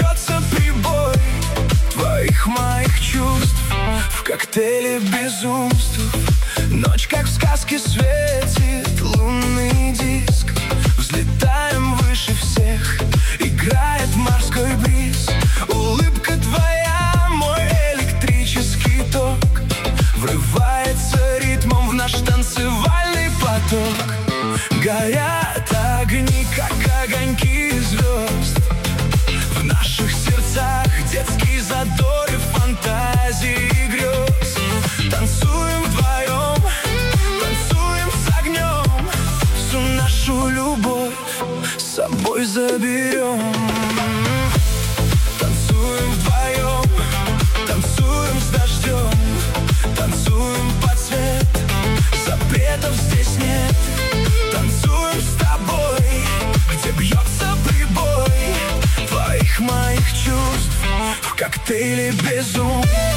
бьется прибой твоих моих чувств в коктейле безумств. Ночь, как в сказке, светит лунный диск. Взлетаем выше всех, играет морской бриз. Улыбка твоя, мой электрический ток, врывается ритмом в наш танцевальный поток. Горят огни, как огоньки звезд, в наших сердцах детские задоры, фантазии и грез. Танцуем вдвоем, танцуем с огнем, всю нашу любовь с собой заберем. Танцуем вдвоем, танцуем с дождем, танцуем под цвет, запретов здесь нет. Танцуем с тобой, где бьется прибой твоих моих чувств в коктейле безумия.